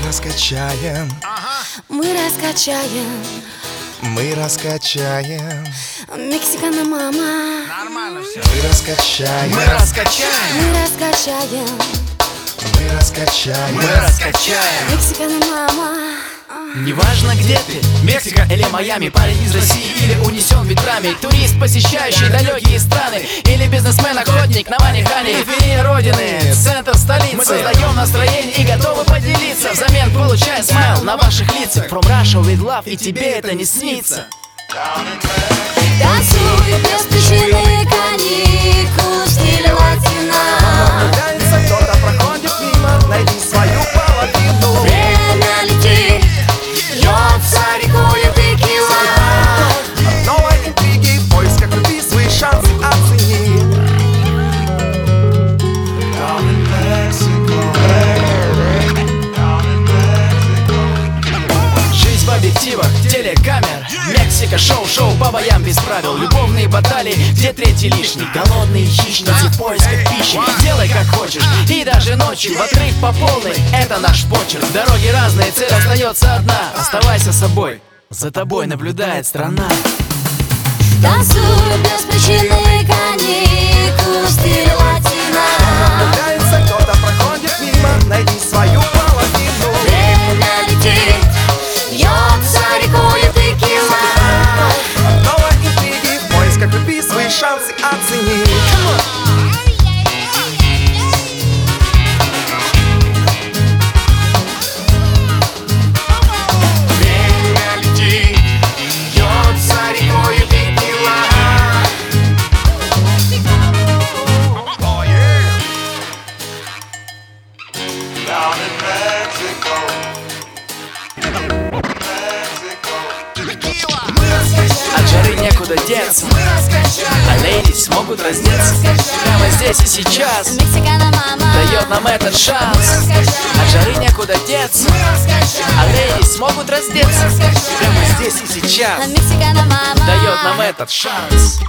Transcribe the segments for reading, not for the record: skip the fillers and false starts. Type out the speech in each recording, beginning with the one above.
раскачаем, мы раскачаем, мы раскачаем, Мексикана мама. Нормально все. мы раскачаем, Мы раскачаем, Мы раскачаем, мы раскачаем, мы раскачаем. Мексикана мама. Неважно где ты, Мексика или Майами, парень из России или унесен ветрами, турист, посещающий далекие страны, или бизнесмен-охотник на манихане. Периферия родины, центр столицы. Мы создаем настроение и готовы поделиться, взамен получая смайл на ваших лицах. From Russia with love, и тебе это не снится. Танцуй без причины, каникулы в стиле латино. Нравится, кто-то проходит мимо, найди свою половину. Время летит, льется рекою текила. Новой интриги, в поисках любви, свои шансы оцени. Жизнь в объективах, телекамер, Мексика, шоу по боям без правил. Любовные баталии, где третий лишний. Голодные хищницы в поисках пищи. Делай как хочешь, и даже ночью в отрыв по полной. Это наш почерк. Дороги разные, цель остается одна. Оставайся собой, за тобой наблюдает страна. Танцуй без причины, каникулы в стиле латино. Нравится, кто-то проходит мимо, найди свою половину. Время летит, льется рекою текила. Новой интриги, в поисках любви, свои шансы оцени. Время летит, льется рекою текила. От жары некуда деться, а лейдис могут раздеться прямо здесь и сейчас. Мексикана мама. Дает нам этот шанс. От жары некуда деться, а лейдис могут раздеться прямо здесь и сейчас. Мексикана мама. Дает нам этот шанс.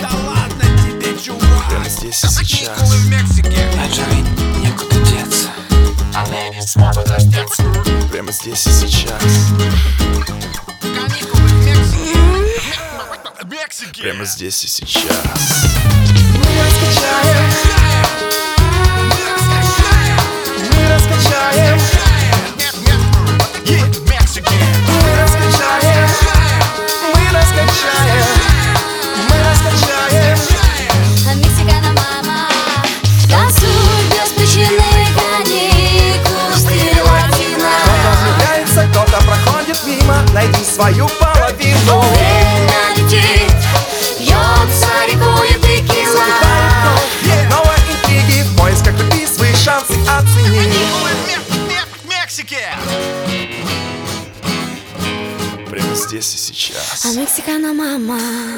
прямо здесь и сейчас. От жары некуда деться, а лейдис могут раздеться. Прямо здесь и сейчас. Прямо здесь и сейчас. Мы раскачаем, мы раскачаем, мы раскачаем, мы раскачаем, мы раскачаем. Мексикана мама. Танцуй без причины, каникулы в стиле латино. Кто-то влюбляется, кто-то проходит мимо, найди свою половину. Время летит, льется рекою текила. Новой интриги, в поисках любви, свои шансы оцени. Прямо здесь и сейчас. Мексикана мама.